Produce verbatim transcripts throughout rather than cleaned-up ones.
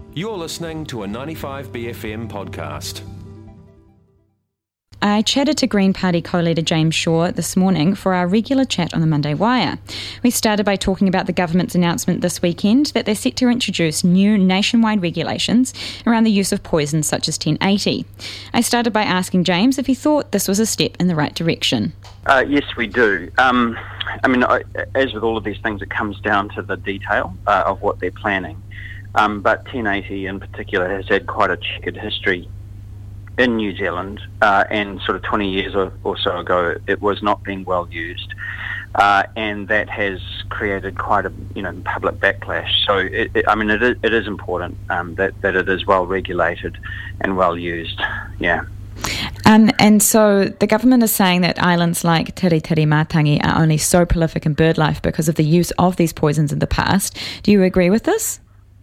You're listening to a ninety-five B F M podcast. I chatted to Green Party co-leader James Shaw this morning for our regular chat on the Monday Wire. We started by talking about the government's announcement this weekend that they're set to introduce new nationwide regulations around the use of poisons such as ten eighty. I started by asking James if he thought this was a step in the right direction. Uh, yes, we do. Um, I mean, I, as with all of these things, it comes down to the detail uh, of what they're planning. Um, but ten eighty in particular has had quite a checkered history in New Zealand, uh, and sort of twenty years or, or so ago it was not being well used, uh, and that has created quite a you know public backlash. So it, it, I mean it is, it is important um, that, that it is well regulated and well used. Yeah. Um, and so the government is saying that islands like Tiritiri-Matangi are only so prolific in bird life because of the use of these poisons in the past. Do you agree with this?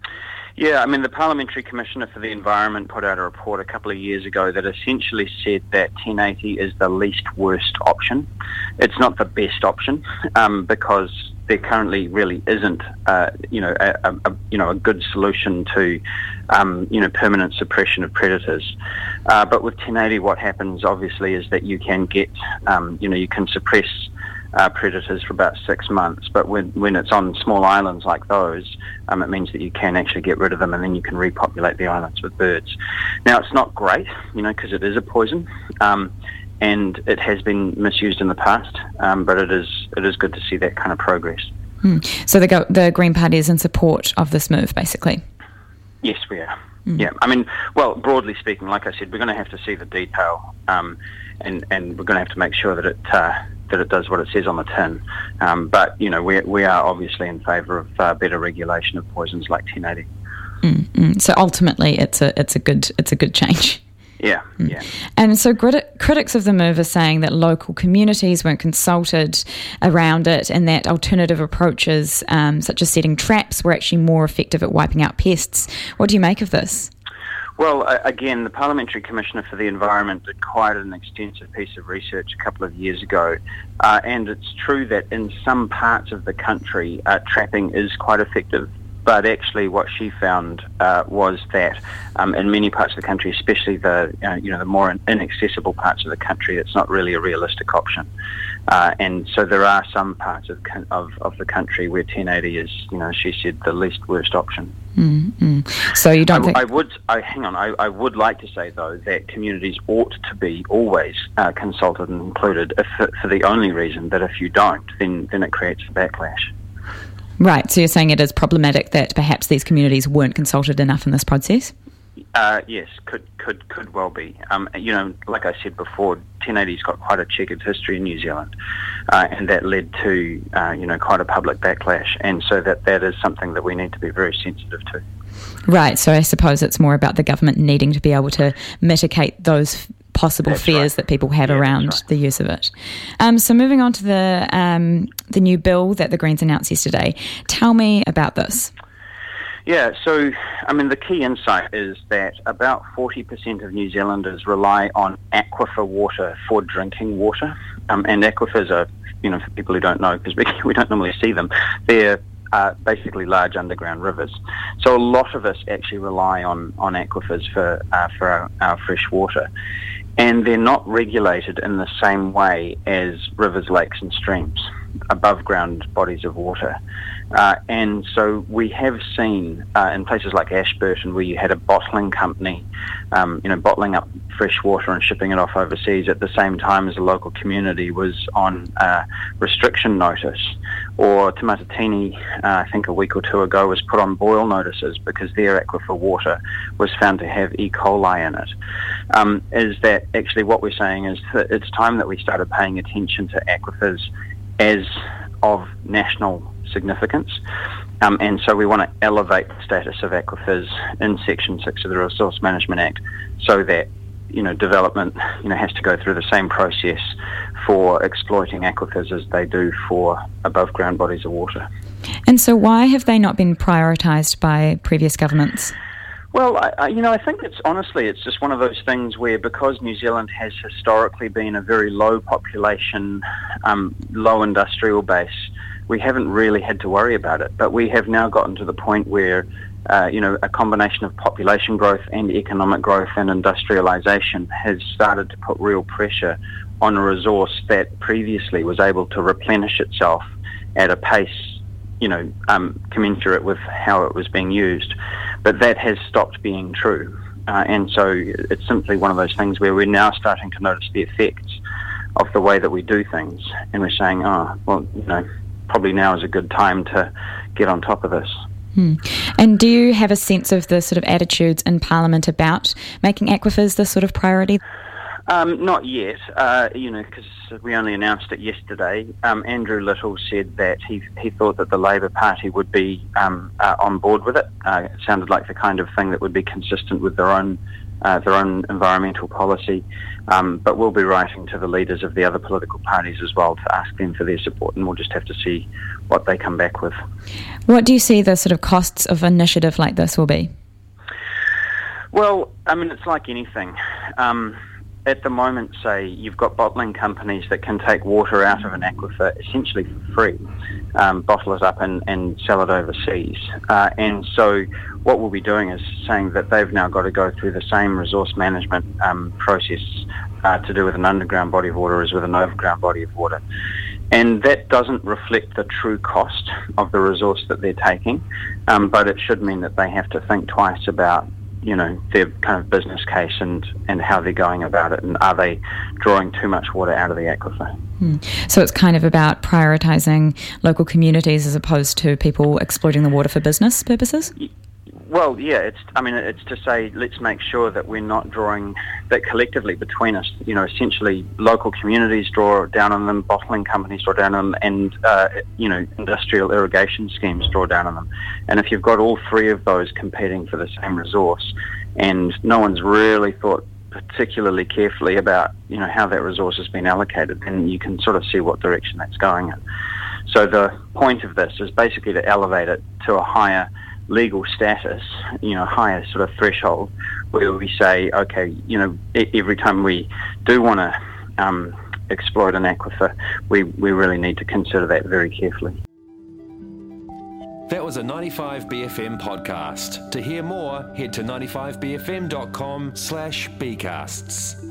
Yeah, I mean, the Parliamentary Commissioner for the Environment put out a report a couple of years ago that essentially said that ten eighty is the least worst option. It's not the best option um, because there currently really isn't, uh, you know, a, a you know a good solution to, um, you know, permanent suppression of predators. Uh, but with ten eighty, what happens obviously is that you can get, um, you know, you can suppress Uh, predators for about six months, but when, when it's on small islands like those, um, it means that you can actually get rid of them and then you can repopulate the islands with birds. Now, it's not great, you know, because it is a poison, um, and it has been misused in the past, um, but it is it is good to see that kind of progress. Hmm. So the, the Green Party is in support of this move, basically? Yes, we are. Mm. Yeah, I mean, well, broadly speaking, like I said, we're going to have to see the detail, um, and, and we're going to have to make sure that it uh, that it does what it says on the tin. Um, but, you know, we we are obviously in favour of uh, better regulation of poisons like ten eighty. Mm-hmm. So ultimately, it's a it's a good it's a good change. Yeah, mm. yeah. And so criti- critics of the move are saying that local communities weren't consulted around it and that alternative approaches, um, such as setting traps, were actually more effective at wiping out pests. What do you make of this? Well, uh, again, the Parliamentary Commissioner for the Environment did quite an extensive piece of research a couple of years ago, uh, and it's true that in some parts of the country, uh, trapping is quite effective. But actually, what she found uh, was that um, in many parts of the country, especially the uh, you know the more inaccessible parts of the country, it's not really a realistic option. Uh, and so there are some parts of, of of the country where ten eighty is, you know, she said, the least worst option. Mm-hmm. So you don't I, think... I would, I, hang on, I, I would like to say, though, that communities ought to be always uh, consulted and included if, for the only reason that if you don't, then, then it creates a backlash. Right, so you're saying it is problematic that perhaps these communities weren't consulted enough in this process? Uh, yes, could could could well be. Um, you know, like I said before, ten eighty's got quite a checkered history in New Zealand, uh, and that led to uh, you know quite a public backlash, and so that that is something that we need to be very sensitive to. Right, so I suppose it's more about the government needing to be able to mitigate those possible That's fears right. that people have yeah, around right. the use of it. Um, so moving on to the um, the new bill that the Greens announced yesterday, tell me about this. Yeah, so, I mean, the key insight is that about forty percent of New Zealanders rely on aquifer water for drinking water. Um, and aquifers are, you know, for people who don't know, because we, we don't normally see them, they're uh, basically large underground rivers. So a lot of us actually rely on, on aquifers for, uh, for our, our fresh water. And they're not regulated in the same way as rivers, lakes and streams, above ground bodies of water. Uh, and so we have seen uh, in places like Ashburton, where you had a bottling company, um, you know, bottling up fresh water and shipping it off overseas at the same time as the local community was on uh, restriction notice. Or Te Matatini, uh, I think a week or two ago, was put on boil notices because their aquifer water was found to have E. coli in it. Um, is that actually what we're saying is that it's time that we started paying attention to aquifers as of national significance, um, and so we want to elevate the status of aquifers in Section six of the Resource Management Act, so that you know development you know has to go through the same process for exploiting aquifers as they do for above ground bodies of water. And so, why have they not been prioritised by previous governments? Well, I, I, you know, I think it's honestly, it's just one of those things where, because New Zealand has historically been a very low population, um, low industrial base, we haven't really had to worry about it. But we have now gotten to the point where uh, you know, a combination of population growth and economic growth and industrialisation has started to put real pressure on a resource that previously was able to replenish itself at a pace, you know, um, commensurate with how it was being used. But that has stopped being true. Uh, and so it's simply one of those things where we're now starting to notice the effects of the way that we do things. And we're saying, oh, well, you know, probably now is a good time to get on top of this. Hmm. And do you have a sense of the sort of attitudes in Parliament about making aquifers this sort of priority? Um, not yet, uh, you know, because we only announced it yesterday. Um, Andrew Little said that he he thought that the Labour Party would be um, uh, on board with it. Uh, it sounded like the kind of thing that would be consistent with their own uh, their own environmental policy. Um, but we'll be writing to the leaders of the other political parties as well to ask them for their support, and we'll just have to see what they come back with. What do you see the sort of costs of an initiative like this will be? Well, I mean, it's like anything. Um, At the moment, say, you've got bottling companies that can take water out of an aquifer essentially for free, um, bottle it up and, and sell it overseas. Uh, and so what we'll be doing is saying that they've now got to go through the same resource management um, process uh, to do with an underground body of water as with an overground body of water. And that doesn't reflect the true cost of the resource that they're taking, um, but it should mean that they have to think twice about, you know, their kind of business case and, and how they're going about it, and are they drawing too much water out of the aquifer. Hmm. So it's kind of about prioritising local communities as opposed to people exploiting the water for business purposes? Well, yeah, it's, I mean, it's to say, let's make sure that we're not drawing, that collectively between us, you know, essentially local communities draw down on them, bottling companies draw down on them, and, uh, you know, industrial irrigation schemes draw down on them. And if you've got all three of those competing for the same resource, and no one's really thought particularly carefully about, you know, how that resource has been allocated, then you can sort of see what direction that's going in. So the point of this is basically to elevate it to a higher legal status, you know, higher sort of threshold, where we say, okay, you know, every time we do want to um, exploit an aquifer, we, we really need to consider that very carefully. That was a ninety-five B F M podcast. To hear more, head to ninety-five B F M dot com slash B casts.